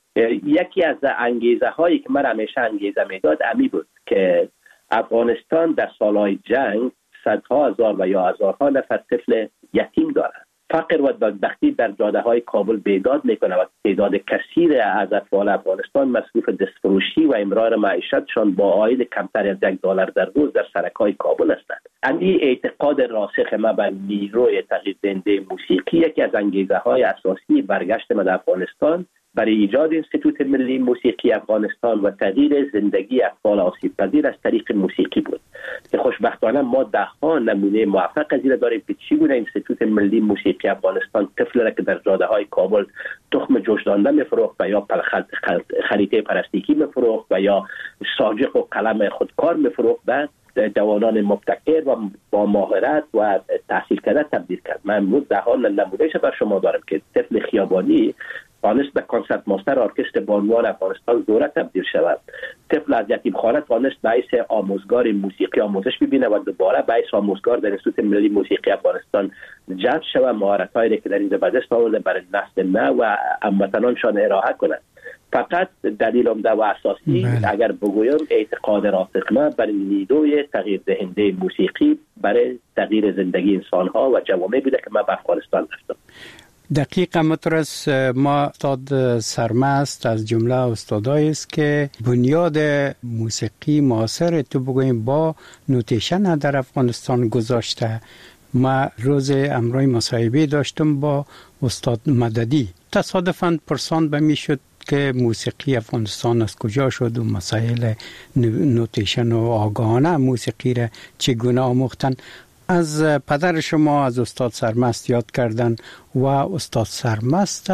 یکی از انگیزه هایی که من همیشه انگیزه میداد امی بود که افغانستان در سالهای جنگ صدها هزار و یا هزارها نفر طفل یتیم دارد. فقر و بدبختی در جاده های کابل بیداد میکنه و تعداد کثیر از اطفال افغانستان مصروف دستفروشی و امرار معیشتشان با عاید کمتر از یک دلار در روز در سرک‌های کابل هستند. این اعتقاد راسخ ما به نیروی تغییر دهنده موسیقی یکی از انگیزه های اساسی برگشت ما در افغانستان برای ایجاد انستیتوت ملی موسیقی افغانستان و تغییر زندگی اطفال آسیب پذیر از طریق موسیقی بود که خوشبختانه ما ده ها نمونه موفق از این داریم که چگونه انستیتوت ملی موسیقی افغانستان طفل را که در جاده های کابل تخم جوش دانده میفروخت و یا خریطه پلاستیکی میفروخت و یا ساجق و قلم خودکار میفروخت و جوانان مبتکر و با مهارت و تحصیل کرده تبدیل کرد. من امروز ده ها نمونهش بر شما دارم که طفل خیابانی توانست به کنسرت ماستر ارکستر بانوان افغانستان دوره تبدیل شود. طفل از یتیمخانه توانست باعث آموزگار موسیقی آموزش ببینه و دوباره باعث آموزگار در انستیتوت ملی موسیقی افغانستان جذب شود، مهارت‌هایی که در این به دست آورده برای نسل ما و هموطنانشان ارائه کنند. فقط دلیل عمده و اساسی بله. اگر بگویم اعتقاد راسخ ما بر نیروی تغییر دهنده موسیقی برای تغییر زندگی انسان‌ها و جوامع بوده که ما به افغانستان رفتم. دقیق همطور است. ما استاد سرمست از جمله استادایی است که بنیاد موسیقی معاصر تو بگوییم با نوتیشن در افغانستان گذاشته. ما روز امروز مصاحبه داشتم با استاد مددی. تصادفاً پرسان به می شد که موسیقی افغانستان از کجا شد و مسائل نوتیشن و آگاهانه موسیقی را چگونه آموختن. از پدر شما از استاد سرمست یاد کردن و استاد سرمست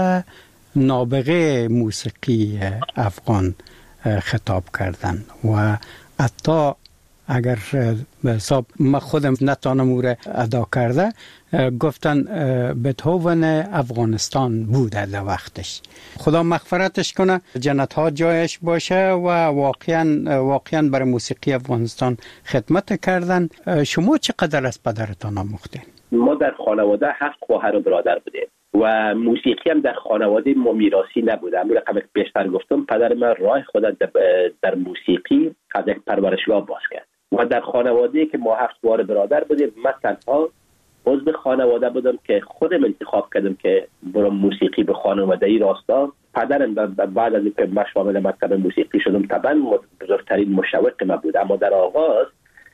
نابغه موسیقی افغان خطاب کردن و حتی اگر به حساب ما خودم نتانم او را ادا کرده گفتن بتهوون افغانستان بوده در وقتش. خدا مغفرتش کنه، جنت ها جایش باشه و واقعا واقعا برای موسیقی افغانستان خدمت کردن. شما چقدر از پدرتان آموختین؟ ما در خانواده هفت خواهر و برادر بودیم و موسیقی هم در خانواده ما میراثی نبوده. اما رقم بیشتر گفتم پدر من راه خود در موسیقی از یک پرورشگاه باز کرد و در خانواده که ما هفت خواهر برادر بودیم من تنها عضو خانواده بودم که خودم انتخاب کردم که برم موسیقی به خانوادگی راستا. پدرم بعد از اینکه من شامل مکتب موسیقی شدم طبعا بزرگترین مشوق من بود، اما در آغاز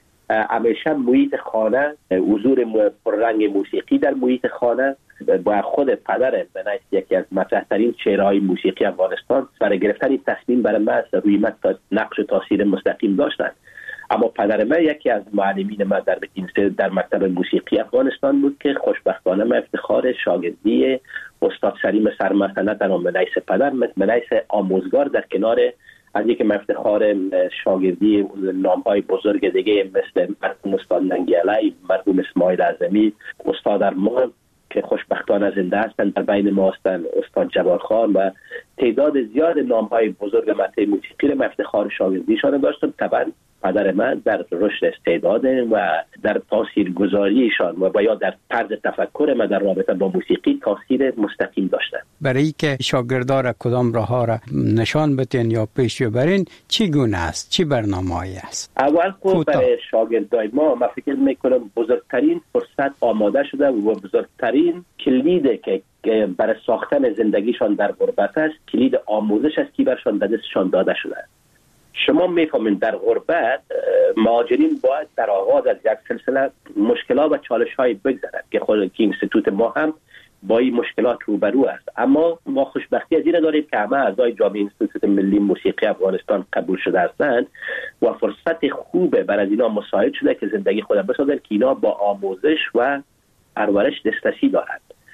همیشه محیط خانه، حضور پررنگ موسیقی در محیط خانه با خود پدرم به نظر یکی از مطرح‌ترین چهره‌های موسیقی افغانستان برای گرفتن این تصمیم برای من روی من نقش و تاثیر مستقیم داشتند. اما پدر من یکی از معلمین من در در مکتب موسیقی افغانستان بود که خوشبختانه من افتخار شاگردی استاد سلیم سرمست نه تنها به نحیث پدر به نحیث آموزگار در کنار از اینکه من افتخار شاگردی نام‌های بزرگ دیگه مثل مرحوم استاد ننگی‌علی، مرحوم اسماعیل اعظمی، استاد ارمان که خوشبختانه زنده هستند در بین ما هستند، استاد جواد خان و تعداد زیاد نام‌های بزرگ مطرح موسیقی رو من افتخار شاگردیشان داشتم. طبعا پدر من در رشد استعداد و در تاثیرگذاریشان و یا در طرز تفکر من در رابطه با موسیقی تاثیر مستقیم داشتند. برای که شاگردان کدام راه ها را نشان بدین یا پیش ببرین چگونه است؟ چی برنامه‌ای است؟ اول خود برای شاگردای ما من فکر میکنم بزرگترین فرصت آماده شده و بزرگترین کلید که برای ساختن زندگیشان در غربت است، کلید آموزش است که برشان به دستشان داده شده. شما میفهمین در غربت مهاجرین باید در آغاز از یک سلسله مشکلات و چالش های بگذرند که خود که اینستیتوت ما هم با این مشکلات روبرو است. اما ما خوشبختی از این داریم که همه اعضای جامعه انستیتوت ملی موسیقی افغانستان قبول شده هستند و فرصت خوبه برای اینا مساعد شده که زندگی خود بسازند که اینا با آموزش و پرورش دسترسی دارند.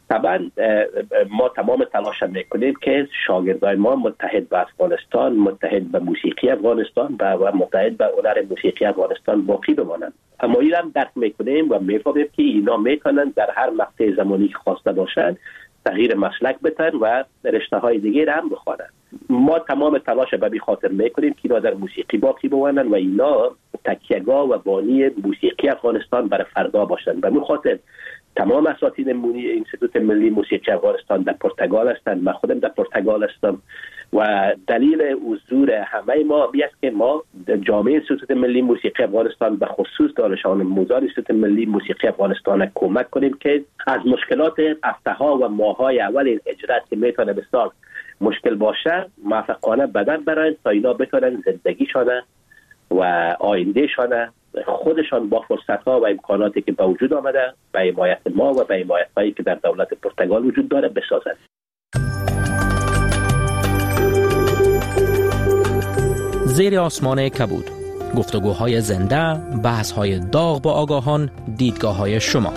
طبعا ما تمام تلاش میکنیم که شاگردای ما متحد به افغانستان، متحد به موسیقی افغانستان و متحد به هنر موسیقی افغانستان باقی بمانند. اما این هم درک میکنیم و میفهمیم که اینا میتونن در هر مقطع زمانی که خواسته باشند تغییر مسلک بتن و رشته های دیگه هم بخوانند. ما تمام تلاش به این خاطر میکنیم که اینا در موسیقی باقی بمانند و اینا تکیه‌گاه و بانی موسیقی افغانستان برای فردا باشند. به این خاطر تمام اساتید انستیتوت ملی موسیقی افغانستان در پرتغال هستند. من خودم در پرتغال هستم و دلیل حضور همه ما بیست که ما جامعه انستیتوت ملی موسیقی افغانستان به خصوص دانش آموزان انستیتوت ملی موسیقی افغانستان کمک کنیم که از مشکلات هفته‌ها و ماه‌های اول اجرا که میتونه بسیار مشکل باشه موفقانه بدن برن تا اینا بتونن زندگیشان و آیندهشان خودشان با فرصت‌ها و امکاناتی که به وجود آمده به حمایت ما و به حمایت‌هایی که در دولت پرتغال وجود داره بسازند. زیر آسمان کبود، گفتگوهای زنده، بحث‌های داغ با آگاهان، دیدگاه‌های شما.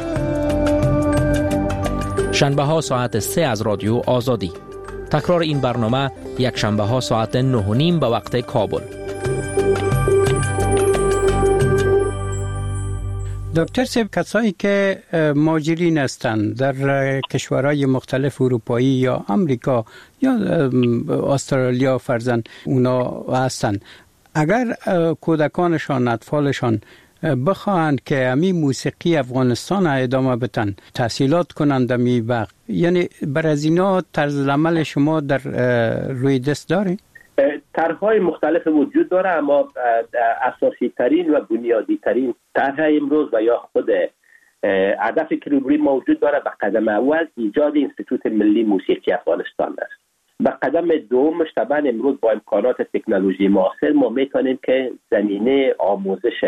شنبه ها ساعت سه از رادیو آزادی. تکرار این برنامه یک شنبه ها ساعت نه و نیم به وقت کابل. دکتر صاحب، کسایی که مهاجرین هستند در کشورهای مختلف اروپایی یا امریکا یا استرالیا فرزن اونا هستند، اگر کودکانشان اطفالشان بخواهند که امی موسیقی افغانستان ادامه بدن، تحصیلات کنند امی وقت، یعنی بر از اینا طرز عمل شما در روی دست داره؟ طرح‌های مختلف وجود داره، اما اساسی ترین و بنیادی ترین طرح امروز و یا خود هدفی که روبروی موجود داره به قدم اول ایجاد انستیتوت ملی موسیقی افغانستان است. به قدم دومش طبعا امروز با امکانات تکنولوژی معاصر ما میتونیم که زمینه آموزش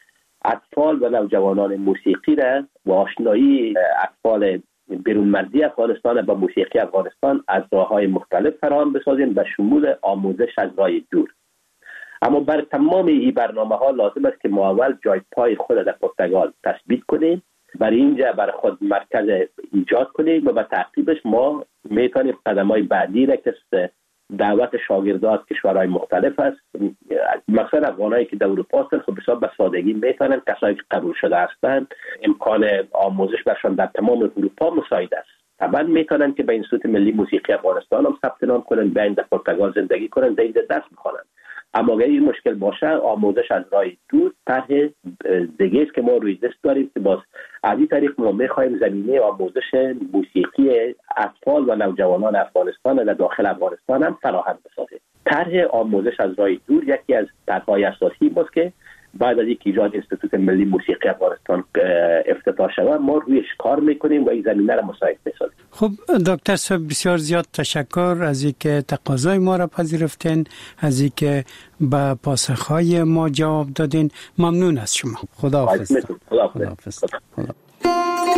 اطفال و نوجوانان موسیقی را و آشنایی اطفال بیرون مرزی افغانستان با موسیقی افغانستان از راه‌های مختلف فراهم بسازیم به شمول آموزش از راه دور. اما بر تمام این برنامه‌ها لازم است که ما اول جای پای خود در پرتغال تثبیت کنیم، برای اینجا برای خود مرکز ایجاد کنیم و به تعقیبش ما میتونیم قدم‌های بعدی را که دعوت شاگردان از کشورهای مختلف است، مثلا افغانایی که در اروپا هستند خب بسیار به سادگی میتونن، کسایی که قبول شده هستند امکان آموزش برشان در تمام اروپا مساعد است. طبعا میتونن که به انستیتوت ملی موسیقی افغانستان هم ثبت نام کنن، بیاین در پرتغال زندگی کنن، در اینجا درس بخونن. اما اگر این مشکل باشه آموزش از راه دور طرح دیگه است که ما روی دست داریم که باز از این طریق ما میخوایم زمینه آموزش موسیقی اطفال و نوجوانان افغانستان و داخل افغانستان هم فراهم بسازیم. طرح آموزش از راه دور یکی از طرح‌های اساسی است که بعد از اینکه ایجاد انستیتوت ملی موسیقی افغانستان افتتاح شود ما رویش کار میکنیم و این زمینه را مساعد بسازیم. خب دکتر صاحب بسیار زیاد تشکر از اینکه تقاضای ما را پذیرفتین، از اینکه به پاسخهای ما جواب دادین. ممنون از شما. خداحافظ. خداحافظ. خداحافظ.